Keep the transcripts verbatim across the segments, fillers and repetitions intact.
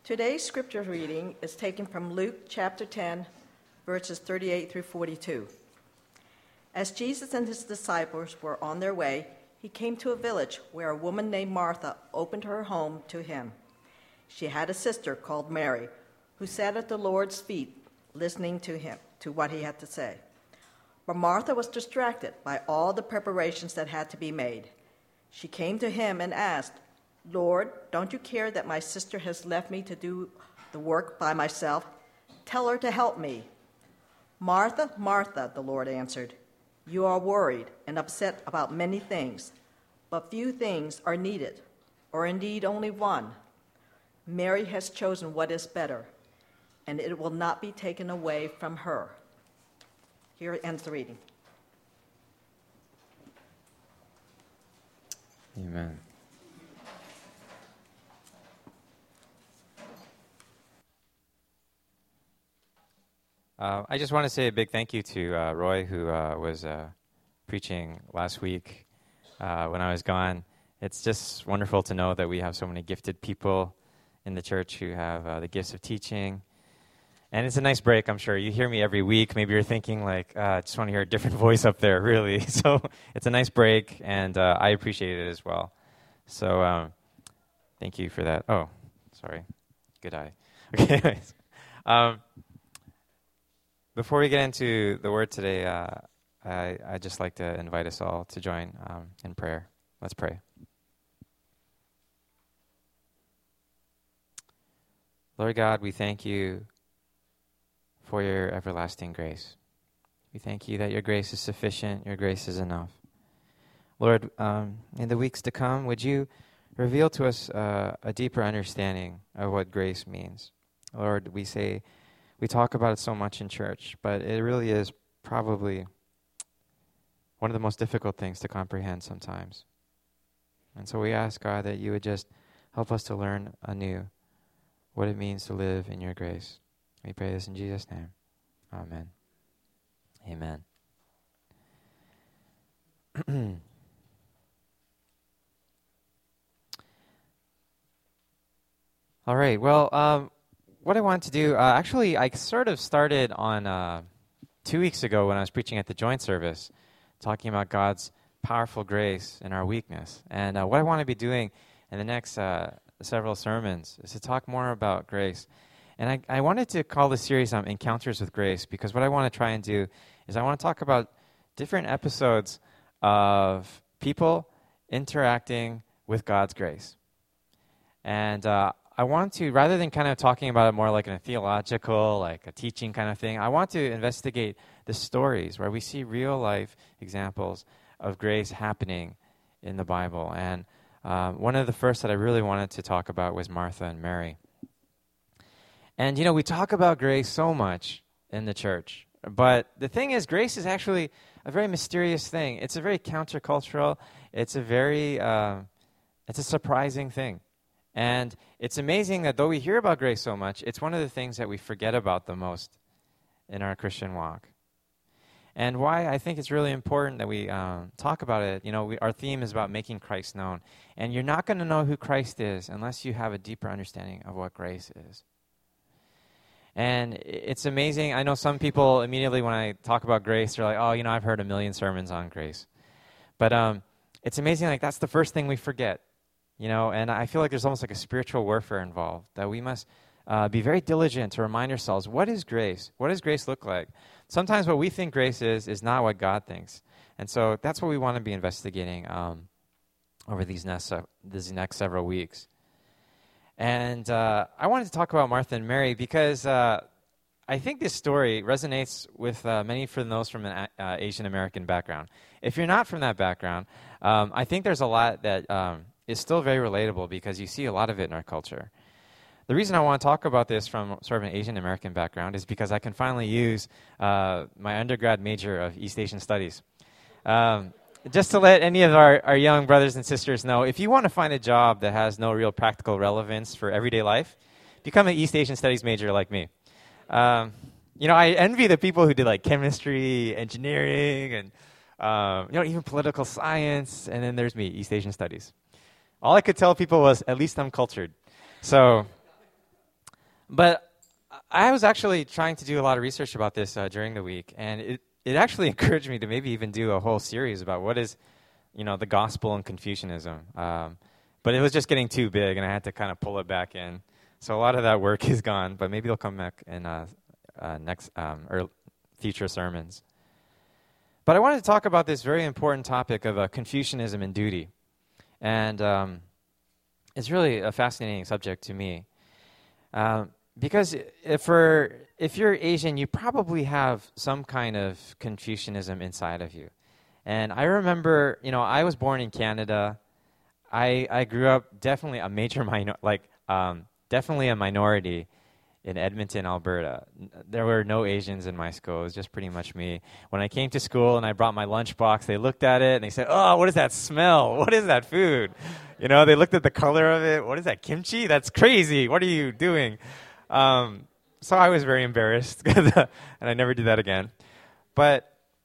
Today's scripture reading is taken from Luke chapter ten, verses thirty-eight through forty-two. As Jesus and his disciples were on their way, he came to a village where a woman named Martha opened her home to him. She had a sister called Mary, who sat at the Lord's feet listening to him, to what he had to say. But Martha was distracted by all the preparations that had to be made. She came to him and asked, "Lord, don't you care that my sister has left me to do the work by myself? Tell her to help me." "Martha, Martha," the Lord answered, "you are worried and upset about many things, but few things are needed, or indeed only one. Mary has chosen what is better, and it will not be taken away from her." Here ends the reading. Amen. Uh, I just want to say a big thank you to uh, Roy, who uh, was uh, preaching last week uh, when I was gone. It's just wonderful to know that we have so many gifted people in the church who have uh, the gifts of teaching. And it's a nice break, I'm sure. You hear me every week. Maybe you're thinking, like, uh, I just want to hear a different voice up there, really. So it's a nice break, and uh, I appreciate it as well. So um, thank you for that. Oh, sorry. Good eye. Okay, anyways. Um, Before we get into the word today, uh, I, I'd just like to invite us all to join um, in prayer. Let's pray. Lord God, we thank you for your everlasting grace. We thank you that your grace is sufficient, your grace is enough. Lord, um, in the weeks to come, would you reveal to us uh, a deeper understanding of what grace means? Lord, we say, we talk about it so much in church, but it really is probably one of the most difficult things to comprehend sometimes. And so we ask, God, that you would just help us to learn anew what it means to live in your grace. We pray this in Jesus' name. Amen. Amen. All right, well, um, what I wanted to do, uh, actually, I sort of started on uh, two weeks ago when I was preaching at the joint service, talking about God's powerful grace in our weakness. And uh, what I want to be doing in the next uh, several sermons is to talk more about grace. And I, I wanted to call this series um, Encounters with Grace, because what I want to try and do is I want to talk about different episodes of people interacting with God's grace. And uh, I want to, rather than kind of talking about it more like in a theological, like a teaching kind of thing, I want to investigate the stories where we see real life examples of grace happening in the Bible. And uh, one of the first that I really wanted to talk about was Martha and Mary. And, you know, we talk about grace so much in the church, but the thing is, grace is actually a very mysterious thing. It's a very countercultural, it's a very, uh, it's a surprising thing. And it's amazing that though we hear about grace so much, it's one of the things that we forget about the most in our Christian walk. And why I think it's really important that we um, talk about it, you know, we, our theme is about making Christ known. And you're not going to know who Christ is unless you have a deeper understanding of what grace is. And it's amazing. I know some people immediately when I talk about grace, they're like, oh, you know, I've heard a million sermons on grace. But um, it's amazing, like that's the first thing we forget. You know, and I feel like there's almost like a spiritual warfare involved, that we must uh, be very diligent to remind ourselves, what is grace? What does grace look like? Sometimes what we think grace is, is not what God thinks. And so that's what we want to be investigating um, over these next, uh, these next several weeks. And uh, I wanted to talk about Martha and Mary because uh, I think this story resonates with uh, many from those from an uh, Asian American background. If you're not from that background, um, I think there's a lot that Um, is still very relatable because you see a lot of it in our culture. The reason I want to talk about this from sort of an Asian American background is because I can finally use uh, my undergrad major of East Asian Studies. Um, just to let any of our, our young brothers and sisters know, if you want to find a job that has no real practical relevance for everyday life, become an East Asian Studies major like me. Um, you know, I envy the people who did like chemistry, engineering, and um, you know, even political science, and then there's me, East Asian Studies. All I could tell people was, at least I'm cultured. So but I was actually trying to do a lot of research about this uh, during the week, and it, it actually encouraged me to maybe even do a whole series about what is, you know, the gospel and Confucianism. Um, but it was just getting too big, and I had to kind of pull it back in. So a lot of that work is gone, but maybe it'll come back in uh, uh, next um, or future sermons. But I wanted to talk about this very important topic of uh, Confucianism and duty, and um, it's really a fascinating subject to me. Um, Because if, for, if you're Asian, you probably have some kind of Confucianism inside of you. And I remember, you know, I was born in Canada. I I grew up definitely a major minor, like um, definitely a minority in Edmonton, Alberta. There were no Asians in my school. It was just pretty much me. When I came to school and I brought my lunchbox, they looked at it and they said, "Oh, what is that smell? What is that food?" You know, they looked at the color of it. "What is that, kimchi? That's crazy. What are you doing?" Um, so I was very embarrassed, and I never did that again. But,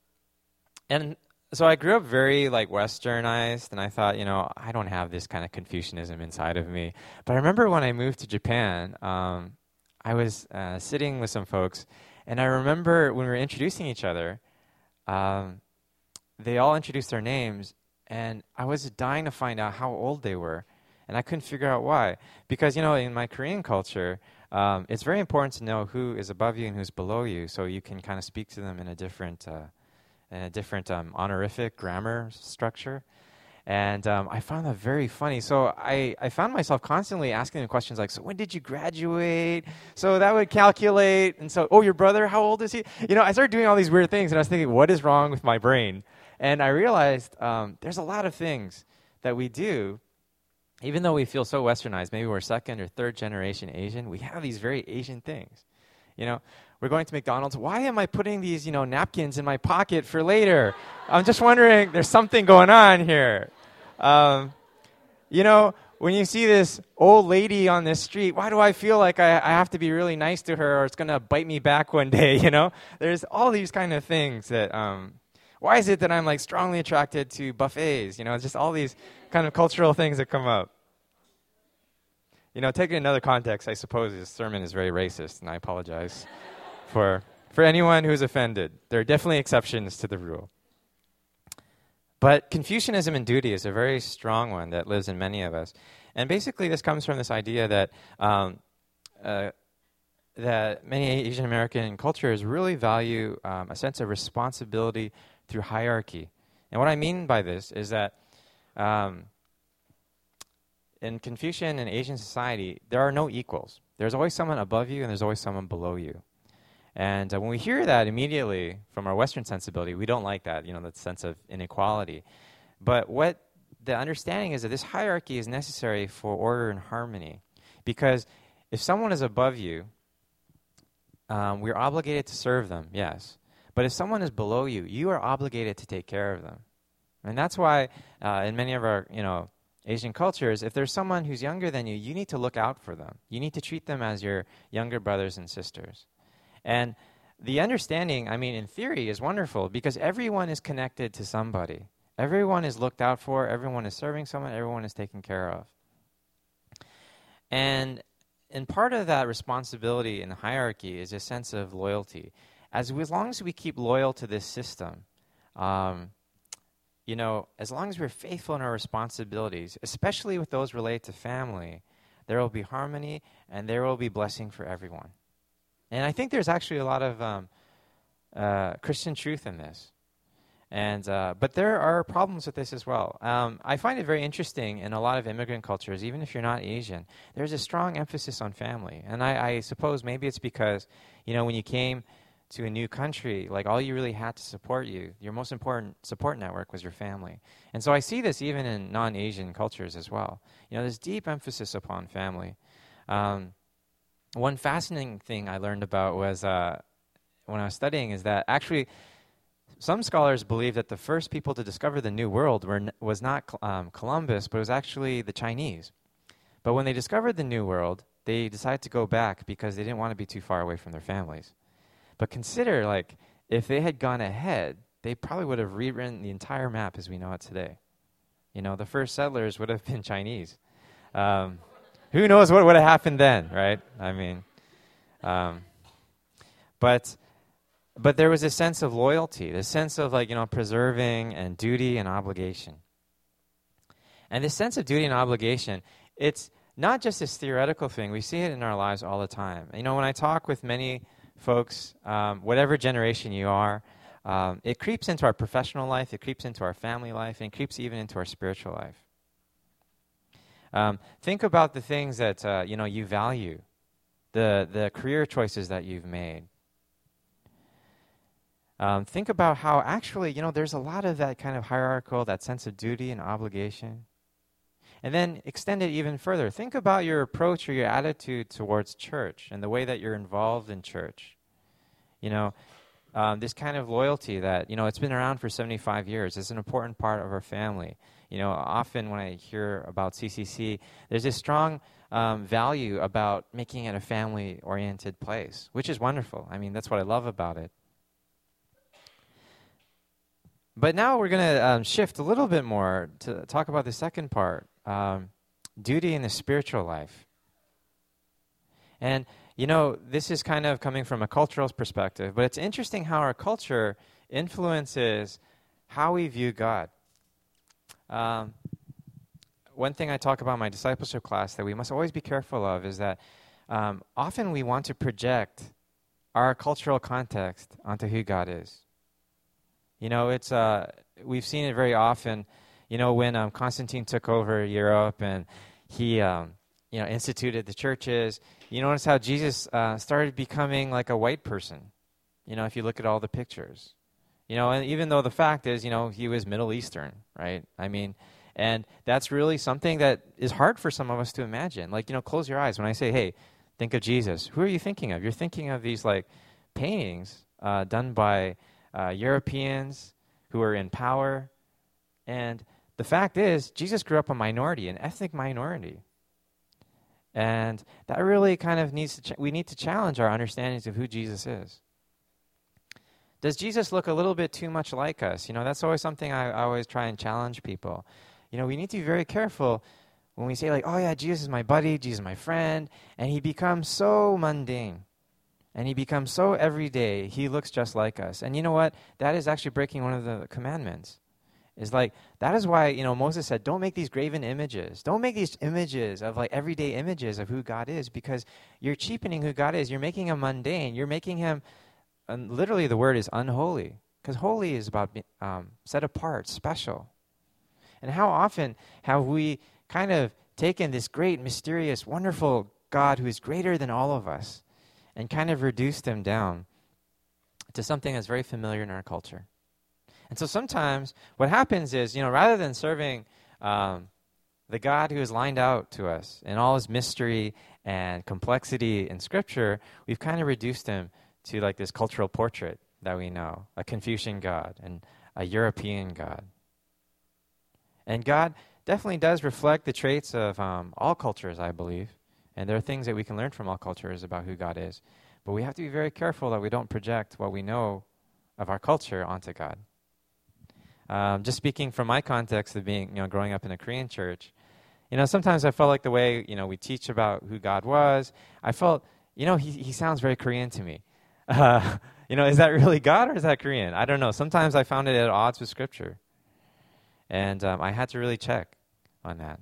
and so I grew up very, like, westernized, and I thought, you know, I don't have this kind of Confucianism inside of me. But I remember when I moved to Japan, um, I was uh, sitting with some folks, and I remember when we were introducing each other, um, they all introduced their names, and I was dying to find out how old they were, and I couldn't figure out why. Because, you know, in my Korean culture, Um, it's very important to know who is above you and who's below you, so you can kind of speak to them in a different, uh, in a different um, honorific grammar structure. And um, I found that very funny. So I, I found myself constantly asking them questions like, "So when did you graduate?" So that would calculate. And so, "Oh, your brother, how old is he?" You know, I started doing all these weird things, and I was thinking, what is wrong with my brain? And I realized um, there's a lot of things that we do. Even though we feel so westernized, maybe we're second or third generation Asian, we have these very Asian things. You know, we're going to McDonald's. Why am I putting these, you know, napkins in my pocket for later? I'm just wondering, there's something going on here. Um, you know, when you see this old lady on this street, why do I feel like I, I have to be really nice to her or it's going to bite me back one day, you know? There's all these kind of things that, um, why is it that I'm like strongly attracted to buffets? You know, it's just all these kind of cultural things that come up. You know, taking another context, I suppose this sermon is very racist, and I apologize for for anyone who's offended. There are definitely exceptions to the rule. But Confucianism and duty is a very strong one that lives in many of us. And basically this comes from this idea that um, uh, that many Asian American cultures really value um, a sense of responsibility through hierarchy. And what I mean by this is that um, in Confucian and Asian society, there are no equals. There's always someone above you and there's always someone below you. And uh, when we hear that immediately from our Western sensibility, we don't like that, you know, that sense of inequality. But what the understanding is that this hierarchy is necessary for order and harmony. Because if someone is above you, um, we're obligated to serve them, yes. But if someone is below you, you are obligated to take care of them. And that's why uh, in many of our, you know, Asian cultures, if there's someone who's younger than you, you need to look out for them. You need to treat them as your younger brothers and sisters. And the understanding, I mean, in theory, is wonderful because everyone is connected to somebody. Everyone is looked out for. Everyone is serving someone. Everyone is taken care of. And, and part of that responsibility in the hierarchy is a sense of loyalty. As, we, as long as we keep loyal to this system, um, you know, as long as we're faithful in our responsibilities, especially with those related to family, there will be harmony and there will be blessing for everyone. And I think there's actually a lot of um, uh, Christian truth in this. And uh, but there are problems with this as well. Um, I find it very interesting in a lot of immigrant cultures, even if you're not Asian, there's a strong emphasis on family. And I, I suppose maybe it's because, you know, when you came to a new country, like all you really had to support you, your most important support network was your family. And so I see this even in non-Asian cultures as well. You know, there's deep emphasis upon family. Um, one fascinating thing I learned about was uh, when I was studying is that actually some scholars believe that the first people to discover the New World were n- was not um, Columbus, but it was actually the Chinese. But when they discovered the New World, they decided to go back because they didn't want to be too far away from their families. But consider, like, if they had gone ahead, they probably would have rewritten the entire map as we know it today. You know, the first settlers would have been Chinese. Um, who knows what would have happened then, right? I mean, Um, but but there was a sense of loyalty, the sense of like, you know, preserving and duty and obligation. And this sense of duty and obligation, it's not just this theoretical thing. We see it in our lives all the time. You know, when I talk with many folks, um, whatever generation you are, um, it creeps into our professional life, it creeps into our family life, and it creeps even into our spiritual life. Um, think about the things that, uh, you know, you value, the, the career choices that you've made. Um, think about how actually, you know, there's a lot of that kind of hierarchical, that sense of duty and obligation. And then extend it even further. Think about your approach or your attitude towards church and the way that you're involved in church. You know, um, this kind of loyalty that, you know, it's been around for seventy-five years. It's an important part of our family. You know, often when I hear about C C C, there's this strong um, value about making it a family-oriented place, which is wonderful. I mean, that's what I love about it. But now we're going to um, shift a little bit more to talk about the second part. Um, duty in the spiritual life. And, you know, this is kind of coming from a cultural perspective, but it's interesting how our culture influences how we view God. Um, one thing I talk about in my discipleship class that we must always be careful of is that um, often we want to project our cultural context onto who God is. You know, it's uh, we've seen it very often. You know, when um, Constantine took over Europe and he, um, you know, instituted the churches, you notice how Jesus uh, started becoming like a white person, you know, if you look at all the pictures. You know, and even though the fact is, you know, he was Middle Eastern, right? I mean, and that's really something that is hard for some of us to imagine. Like, you know, close your eyes. When I say, hey, think of Jesus, who are you thinking of? You're thinking of these, like, paintings uh, done by uh, Europeans who are in power. And the fact is, Jesus grew up a minority, an ethnic minority. And that really kind of needs to, ch- we need to challenge our understandings of who Jesus is. Does Jesus look a little bit too much like us? You know, that's always something I, I always try and challenge people. You know, we need to be very careful when we say like, oh yeah, Jesus is my buddy, Jesus is my friend, and he becomes so mundane. And he becomes so everyday, he looks just like us. And you know what? That is actually breaking one of the commandments. Is like, that is why, you know, Moses said, don't make these graven images. Don't make these images of like everyday images of who God is, because you're cheapening who God is. You're making him mundane. You're making him, and literally the word is unholy, because holy is about being um, set apart, special. And how often have we kind of taken this great, mysterious, wonderful God who is greater than all of us and kind of reduced him down to something that's very familiar in our culture. And so sometimes what happens is, you know, rather than serving um, the God who is lined out to us in all his mystery and complexity in Scripture, we've kind of reduced him to like this cultural portrait that we know, a Confucian God and a European God. And God definitely does reflect the traits of um, all cultures, I believe. And there are things that we can learn from all cultures about who God is. But we have to be very careful that we don't project what we know of our culture onto God. Um, just speaking from my context of being, you know, growing up in a Korean church, you know, sometimes I felt like the way, you know, we teach about who God was, I felt, you know, he he sounds very Korean to me. Uh, you know, is that really God or is that Korean? I don't know. Sometimes I found it at odds with Scripture. And um, I had to really check on that.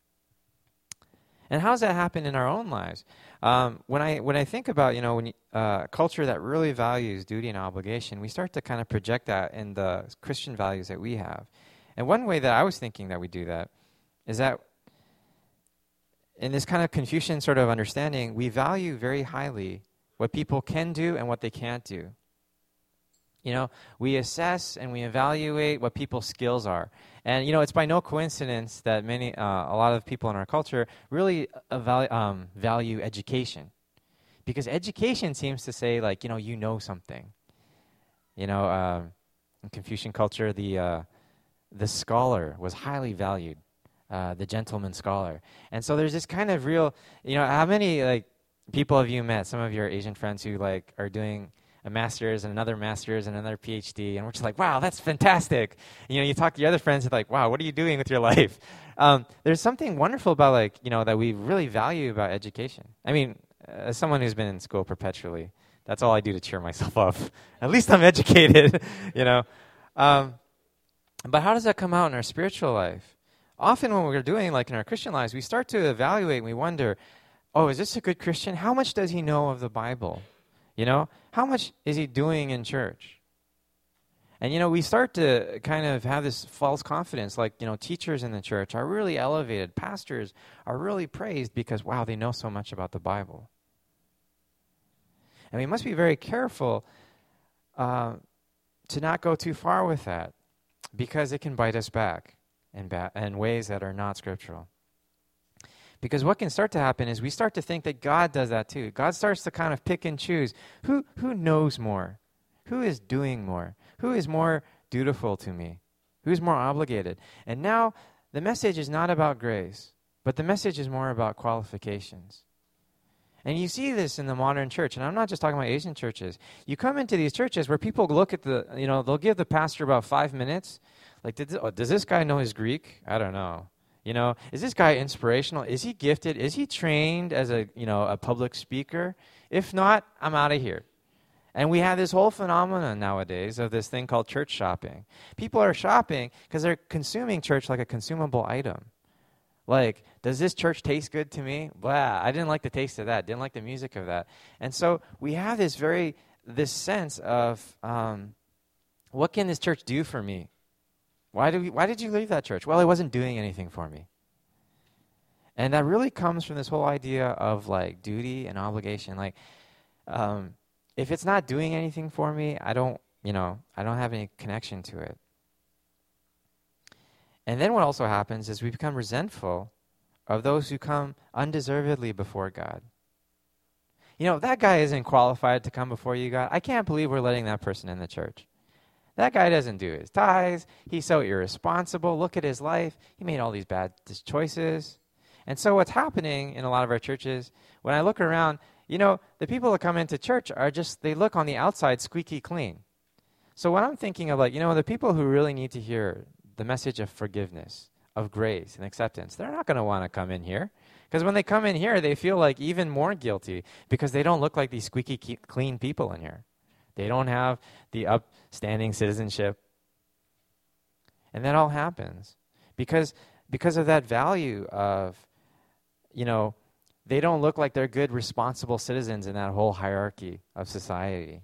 And how does that happen in our own lives? Um, when I when I think about, you know, when you, uh, culture that really values duty and obligation, we start to kind of project that in the Christian values that we have. And one way that I was thinking that we do that is that in this kind of Confucian sort of understanding, we value very highly what people can do and what they can't do. You know, we assess and we evaluate what people's skills are. And, you know, it's by no coincidence that many, uh, a lot of people in our culture really evalu- um, value education. Because education seems to say, like, you know, you know something. You know, uh, in Confucian culture, the uh, the scholar was highly valued, uh, the gentleman scholar. And so there's this kind of real, you know, how many, like, people have you met, some of your Asian friends who, like, are doing a master's and another master's and another PhD, and we're just like, wow, that's fantastic. You know, you talk to your other friends, and like, wow, what are you doing with your life? Um, there's something wonderful about, like, you know, that we really value about education. I mean, as someone who's been in school perpetually, that's all I do to cheer myself up. At least I'm educated, you know. Um, but how does that come out in our spiritual life? Often when we're doing, like in our Christian lives, we start to evaluate and we wonder, oh, is this a good Christian? How much does he know of the Bible? You know, how much is he doing in church? And, you know, we start to kind of have this false confidence, like, you know, teachers in the church are really elevated. Pastors are really praised because, wow, they know so much about the Bible. And we must be very careful uh, to not go too far with that, because it can bite us back in, ba- in ways that are not scriptural. Because what can start to happen is we start to think that God does that too. God starts to kind of pick and choose. Who, who knows more? Who is doing more? Who is more dutiful to me? Who's more obligated? And now the message is not about grace, but the message is more about qualifications. And you see this in the modern church, and I'm not just talking about Asian churches. You come into these churches where people look at the, you know, they'll give the pastor about five minutes. Like, did this, oh, does this guy know his Greek? I don't know. You know, is this guy inspirational? Is he gifted? Is he trained as a, you know, a public speaker? If not, I'm out of here. And we have this whole phenomenon nowadays of this thing called church shopping. People are shopping because they're consuming church like a consumable item. Like, does this church taste good to me? Blah, I didn't like the taste of that. Didn't like the music of that. And so we have this very, this sense of, um, what can this church do for me? Why do we, why did you leave that church? Well, it wasn't doing anything for me. And that really comes from this whole idea of like duty and obligation. Like, um, if it's not doing anything for me, I don't, you know, I don't have any connection to it. And then what also happens is we become resentful of those who come undeservedly before God. You know, that guy isn't qualified to come before you, God. I can't believe we're letting that person in the church. That guy doesn't do his tithes. He's so irresponsible. Look at his life. He made all these bad choices. And so what's happening in a lot of our churches, when I look around, you know, the people that come into church are just, they look on the outside squeaky clean. So when I'm thinking of like, you know, the people who really need to hear the message of forgiveness, of grace and acceptance, they're not going to want to come in here. Because when they come in here, they feel like even more guilty because they don't look like these squeaky ke- clean people in here. They don't have the upstanding citizenship. And that all happens because because of that value of, you know, they don't look like they're good, responsible citizens in that whole hierarchy of society.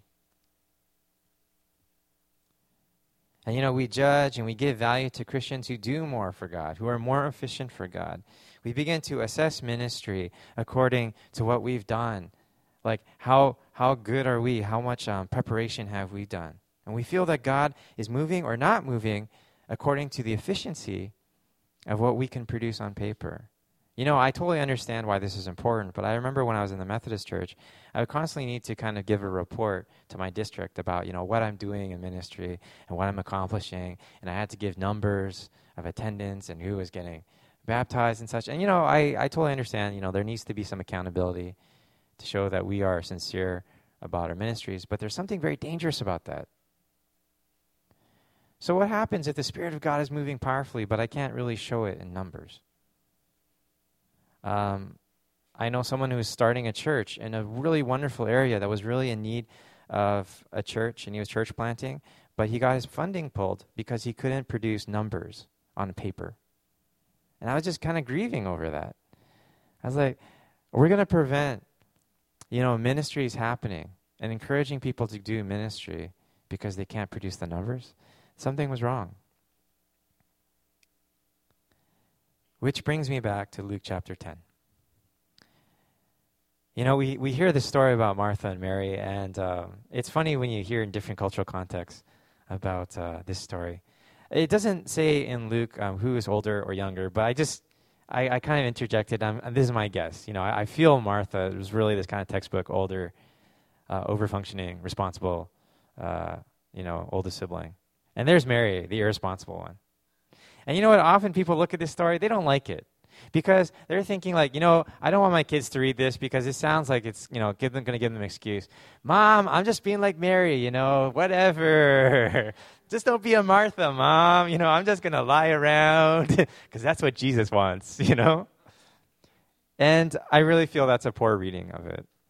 And, you know, we judge and we give value to Christians who do more for God, who are more efficient for God. We begin to assess ministry according to what we've done. Like, how how good are we? How much um, preparation have we done? And we feel that God is moving or not moving according to the efficiency of what we can produce on paper. You know, I totally understand why this is important, but I remember when I was in the Methodist church, I would constantly need to kind of give a report to my district about, you know, what I'm doing in ministry and what I'm accomplishing, and I had to give numbers of attendance and who was getting baptized and such. And, you know, I, I totally understand, you know, there needs to be some accountability to show that we are sincere about our ministries, but there's something very dangerous about that. So what happens if the Spirit of God is moving powerfully, but I can't really show it in numbers? Um, I know someone who was starting a church in a really wonderful area that was really in need of a church, and he was church planting, but he got his funding pulled because he couldn't produce numbers on paper. And I was just kind of grieving over that. I was like, we're going to prevent, you know, ministries happening and encouraging people to do ministry because they can't produce the numbers. Something was wrong. Which brings me back to Luke chapter ten. You know, we, we hear this story about Martha and Mary, and um, it's funny when you hear in different cultural contexts about uh, this story. It doesn't say in Luke um, who is older or younger, but I just, I, I kind of interjected, um, and this is my guess. You know, I, I feel Martha was really this kind of textbook, older, uh, over-functioning, responsible, uh, you know, oldest sibling. And there's Mary, the irresponsible one. And you know what? Often people look at this story, they don't like it. Because they're thinking like, you know, I don't want my kids to read this because it sounds like it's, you know, give them, going to give them an excuse. Mom, I'm just being like Mary, you know, whatever. Just don't be a Martha, Mom. You know, I'm just going to lie around because that's what Jesus wants, you know. And I really feel that's a poor reading of it.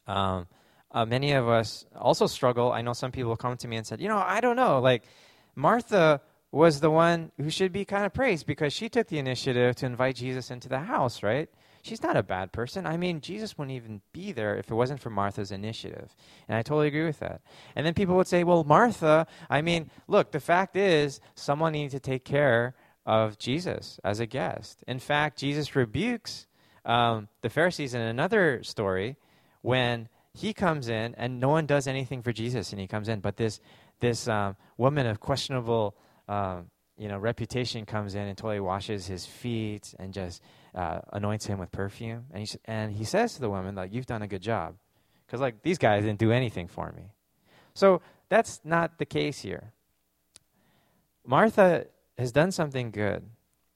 Um, uh, many of us also struggle. I know some people come to me and said, you know, I don't know, like Martha was the one who should be kind of praised because she took the initiative to invite Jesus into the house, right? She's not a bad person. I mean, Jesus wouldn't even be there if it wasn't for Martha's initiative. And I totally agree with that. And then people would say, well, Martha, I mean, look, the fact is someone needs to take care of Jesus as a guest. In fact, Jesus rebukes um, the Pharisees in another story when he comes in and no one does anything for Jesus and he comes in. But this this um, woman of questionable um, you know, reputation comes in and totally washes his feet and just uh, anoints him with perfume. And he, and he says to the woman, like, you've done a good job. Because, like, these guys didn't do anything for me. So that's not the case here. Martha has done something good,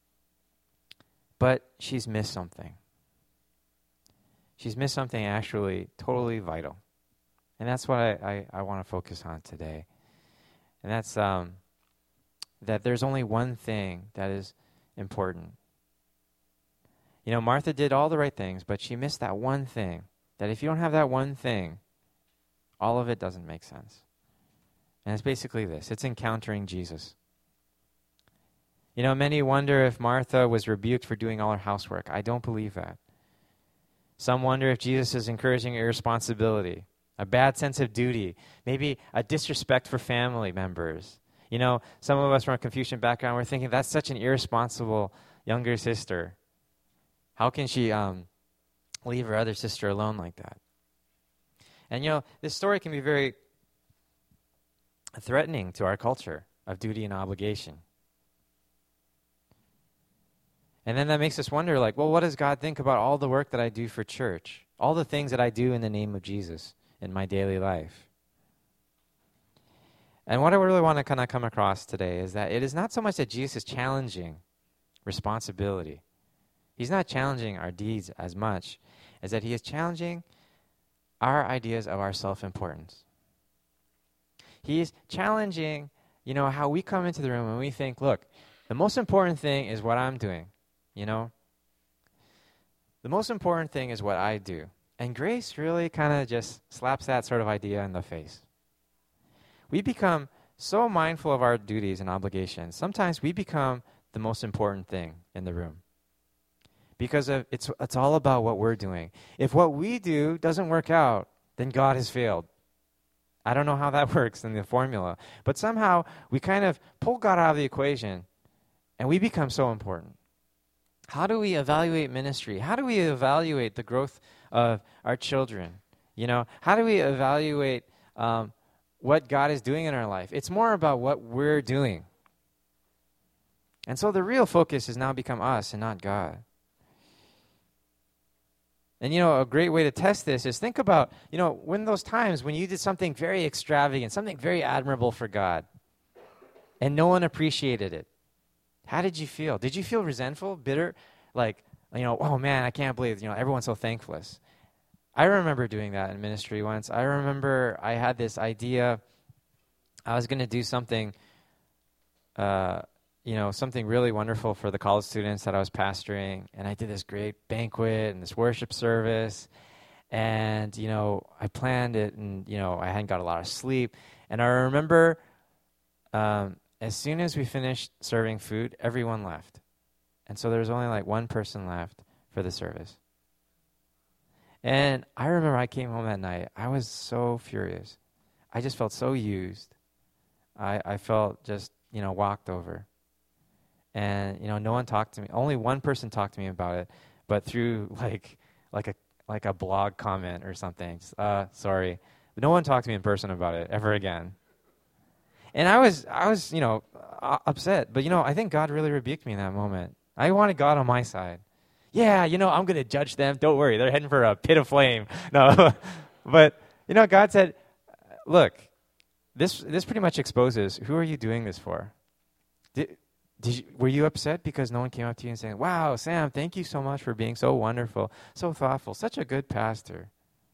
but she's missed something. She's missed something actually totally vital. And that's what I, I, I want to focus on today. And that's um, that there's only one thing that is important. You know, Martha did all the right things, but she missed that one thing. That if you don't have that one thing, all of it doesn't make sense. And it's basically this. It's encountering Jesus. You know, many wonder if Martha was rebuked for doing all her housework. I don't believe that. Some wonder if Jesus is encouraging irresponsibility, a bad sense of duty, maybe a disrespect for family members. You know, some of us from a Confucian background, we're thinking that's such an irresponsible younger sister. How can she um, leave her other sister alone like that? And, you know, this story can be very threatening to our culture of duty and obligation. And then that makes us wonder, like, well, what does God think about all the work that I do for church? All the things that I do in the name of Jesus in my daily life? And what I really want to kind of come across today is that it is not so much that Jesus is challenging responsibility. He's not challenging our deeds as much as that he is challenging our ideas of our self-importance. He is challenging, you know, how we come into the room and we think, look, the most important thing is what I'm doing, you know? The most important thing is what I do. And grace really kind of just slaps that sort of idea in the face. We become so mindful of our duties and obligations. Sometimes we become the most important thing in the room. Because of, it's it's all about what we're doing. If what we do doesn't work out, then God has failed. I don't know how that works in the formula. But somehow we kind of pull God out of the equation and we become so important. How do we evaluate ministry? How do we evaluate the growth of our children? You know, how do we evaluate um, what God is doing in our life? It's more about what we're doing. And so the real focus has now become us and not God. And, you know, a great way to test this is think about, you know, when those times when you did something very extravagant, something very admirable for God, and no one appreciated it. How did you feel? Did you feel resentful, bitter? Like, you know, oh, man, I can't believe, you know, everyone's so thankless. I remember doing that in ministry once. I remember I had this idea. I was going to do something, uh, you know, something really wonderful for the college students that I was pastoring. And I did this great banquet and this worship service. And, you know, I planned it and, you know, I hadn't got a lot of sleep. And I remember um, as soon as we finished serving food, everyone left. And so there was only like one person left for the service. And I remember I came home that night. I was so furious. I just felt so used. I, I felt just, you know, walked over. And, you know, no one talked to me. Only one person talked to me about it, but through like like a like a blog comment or something. Uh, sorry. But no one talked to me in person about it ever again. And I was, I was, you know, uh, upset. But, you know, I think God really rebuked me in that moment. I wanted God on my side. Yeah, you know, I'm going to judge them. Don't worry. They're heading for a pit of flame. No. But, you know, God said, look, this this pretty much exposes who are you doing this for? Did, did you, were you upset because no one came up to you and saying, wow, Sam, thank you so much for being so wonderful, so thoughtful, such a good pastor?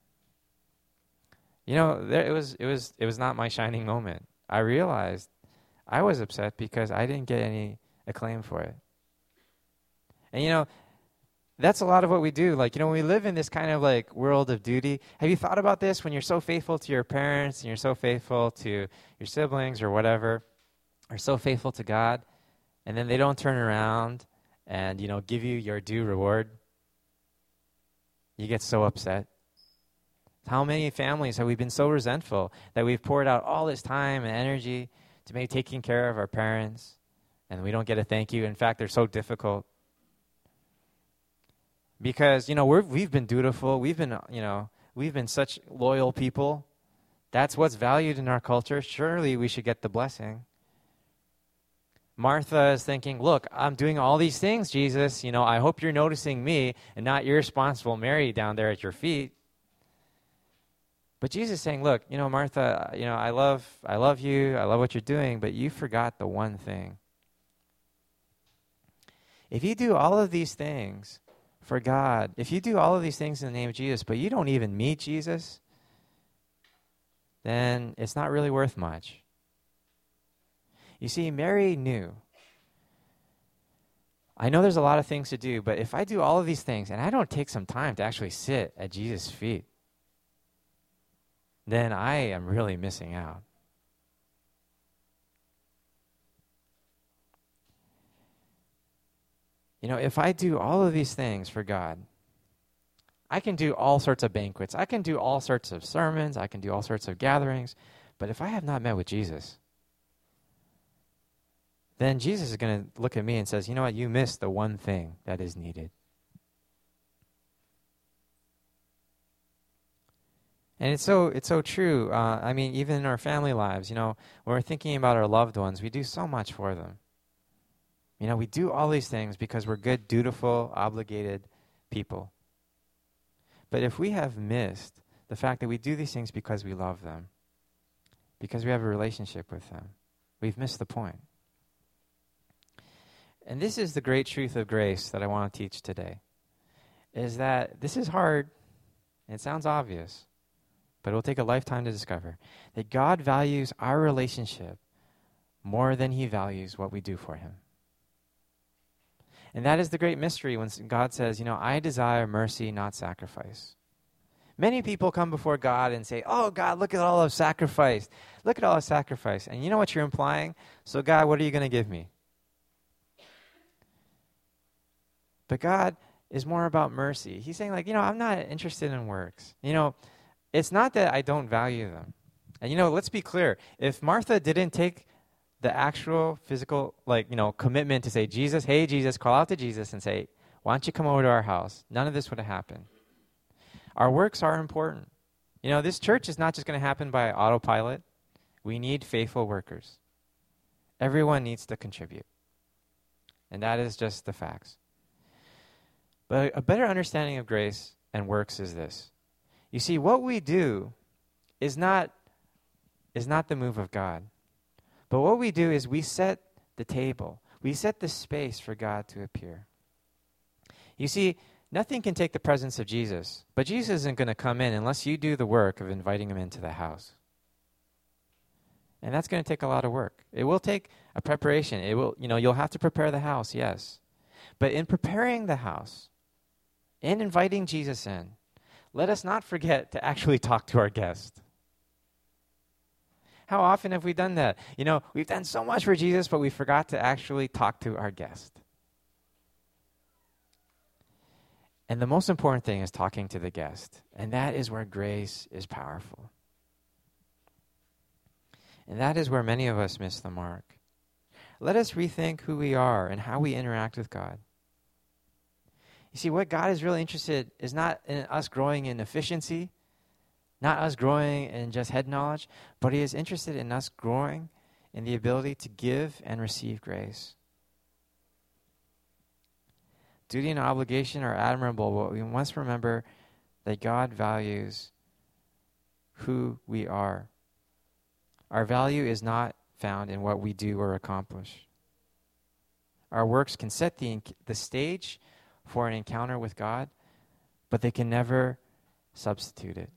You know, there, it was it was it was not my shining moment. I realized I was upset because I didn't get any acclaim for it. And, you know, That's a lot of what we do. Like, you know, when we live in this kind of like world of duty, have you thought about this when you're so faithful to your parents and you're so faithful to your siblings or whatever, or so faithful to God, and then they don't turn around and, you know, give you your due reward? You get so upset. How many families have we been so resentful that we've poured out all this time and energy to maybe taking care of our parents, and we don't get a thank you? In fact, they're so difficult. Because, you know, we're, we've been dutiful. We've been, you know, we've been such loyal people. That's what's valued in our culture. Surely we should get the blessing. Martha is thinking, look, I'm doing all these things, Jesus. You know, I hope you're noticing me and not irresponsible Mary down there at your feet. But Jesus is saying, look, you know, Martha, you know, I love, I love you. I love what you're doing, but you forgot the one thing. If you do all of these things for God, if you do all of these things in the name of Jesus, but you don't even meet Jesus, then it's not really worth much. You see, Mary knew, I know there's a lot of things to do, but if I do all of these things and I don't take some time to actually sit at Jesus' feet, then I am really missing out. You know, if I do all of these things for God, I can do all sorts of banquets. I can do all sorts of sermons. I can do all sorts of gatherings. But if I have not met with Jesus, then Jesus is going to look at me and says, you know what, you missed the one thing that is needed. And it's so it's so true. Uh, I mean, even in our family lives, you know, when we're thinking about our loved ones, we do so much for them. You know, we do all these things because we're good, dutiful, obligated people. But if we have missed the fact that we do these things because we love them, because we have a relationship with them, we've missed the point. And this is the great truth of grace that I want to teach today, is that this is hard, and it sounds obvious, but it will take a lifetime to discover, that God values our relationship more than he values what we do for him. And that is the great mystery when God says, you know, I desire mercy, not sacrifice. Many people come before God and say, oh, God, look at all I've sacrificed. Look at all I've sacrificed. And you know what you're implying? So, God, what are you going to give me? But God is more about mercy. He's saying, like, you know, I'm not interested in works. You know, it's not that I don't value them. And, you know, let's be clear. If Martha didn't take the actual physical, like, you know, commitment to say, Jesus, hey, Jesus, call out to Jesus and say, why don't you come over to our house? None of this would have happened. Our works are important. You know, this church is not just going to happen by autopilot. We need faithful workers. Everyone needs to contribute. And that is just the facts. But a better understanding of grace and works is this. You see, what we do is not, is not the move of God. But what we do is we set the table. We set the space for God to appear. You see, nothing can take the presence of Jesus, but Jesus isn't going to come in unless you do the work of inviting him into the house. And that's going to take a lot of work. It will take a preparation. It will, you know, you'll have to prepare the house, yes. But in preparing the house, in inviting Jesus in, let us not forget to actually talk to our guest. How often have we done that? You know, we've done so much for Jesus, but we forgot to actually talk to our guest. And the most important thing is talking to the guest. And that is where grace is powerful. And that is where many of us miss the mark. Let us rethink who we are and how we interact with God. You see, what God is really interested in is not in us growing in efficiency, not us growing in just head knowledge, but he is interested in us growing in the ability to give and receive grace. Duty and obligation are admirable, but we must remember that God values who we are. Our value is not found in what we do or accomplish. Our works can set the, the stage for an encounter with God, but they can never substitute it.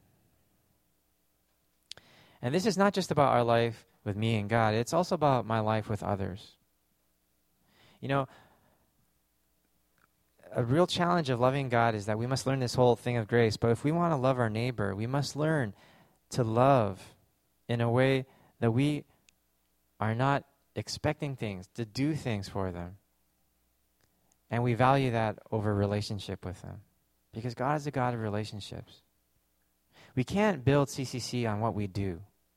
And this is not just about our life with me and God. It's also about my life with others. You know, a real challenge of loving God is that we must learn this whole thing of grace. But if we want to love our neighbor, we must learn to love in a way that we are not expecting things, to do things for them. And we value that over relationship with them. Because God is a God of relationships. We can't build C C C on what we do.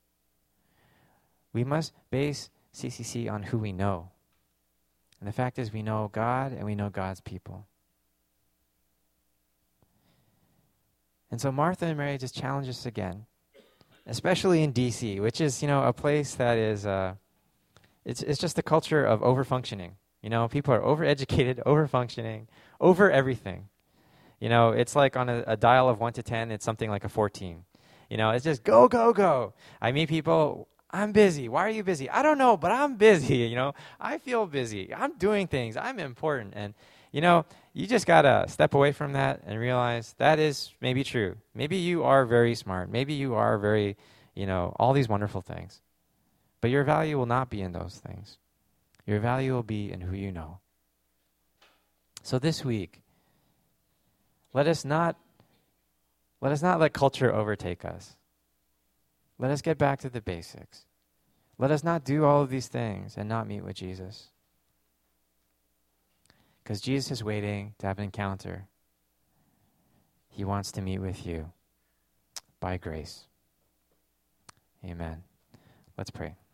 We must base C C C on who we know. And the fact is we know God and we know God's people. And so Martha and Mary just challenge us again, especially in D C, which is, you know, a place that is, uh, it's it's just the culture of over-functioning. You know, people are over-educated, over-functioning, over everything. You know, it's like on a, a dial of one to ten, it's something like a fourteen. You know, it's just go, go, go. I meet people, I'm busy. Why are you busy? I don't know, but I'm busy. You know, I feel busy. I'm doing things. I'm important. And, you know, you just got to step away from that and realize that is maybe true. Maybe you are very smart. Maybe you are very, you know, all these wonderful things. But your value will not be in those things. Your value will be in who you know. So this week, let us not let us not let culture overtake us. Let us get back to the basics. Let us not do all of these things and not meet with Jesus. Because Jesus is waiting to have an encounter. He wants to meet with you by grace. Amen. Let's pray.